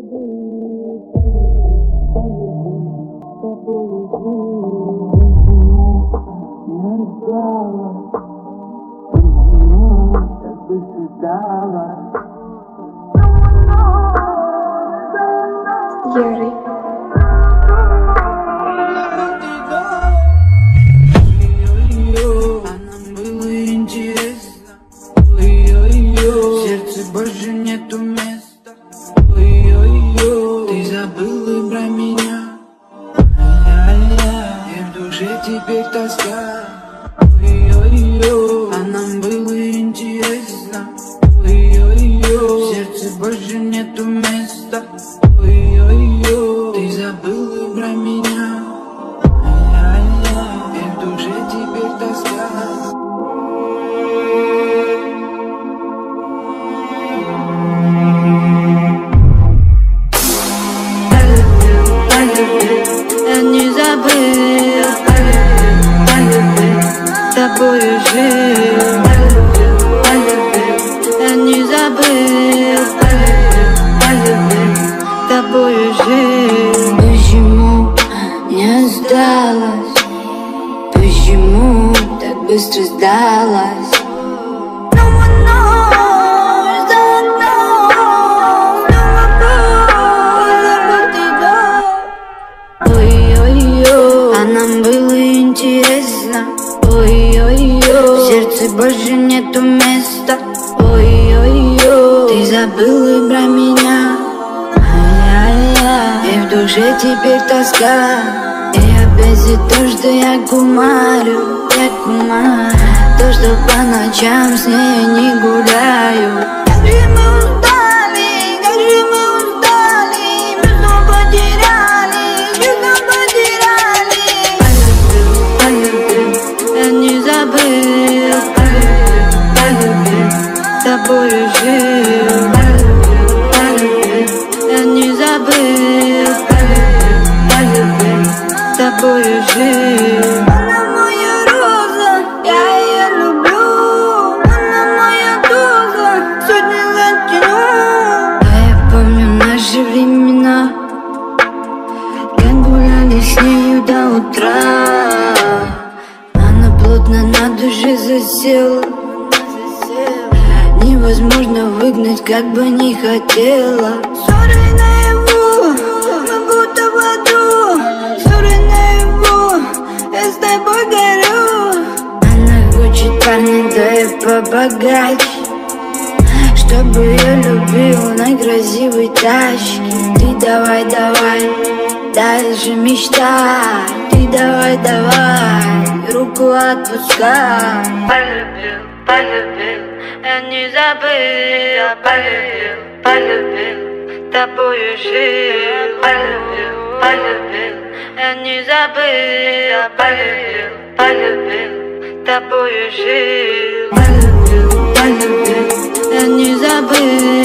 Юрий. Сердце больше нету места. Ой-ой-ой, ты забыла про меня. И в душе теперь тоска. Ой-ой-ой, а нам было интересно. Ой-ой-ой, в сердце больше нету места. Ой-ой-ой, ты забыла про меня. И в душе теперь тоска. Я не забыл, тобою жил. Я не забыл, тобою жил. Почему не сдалась? Почему так быстро сдалась? Нам было интересно. Ой-ой-ой, в сердце больше нету места. Ой-ой-ой, ты забыла про меня. И в душе теперь тоска. И опять за то, что я кумарю. То, что по ночам с ней не гуляю. Тобою жил, я не забыл, тобою жил. Она моя роза, я ее люблю. Она моя доза, сотни лет тяну. А я помню наши времена, как гуляли с нею до утра. Она плотно на душе засела. Невозможно выгнать, как бы не хотела. Ссоры наяву, мы будто в аду. Ссоры наяву, я с тобой горю. Она хочет парня, да и побогаче, чтобы я любил на красивой тачке. Ты давай, давай, дальше мечтай. Ты давай, давай, руку отпускай. Полюбил, я не забыл, полюбил, тобою жил. Полюбил, я не забыл, полюбил, тобою жил. Полюбил, я не забыл.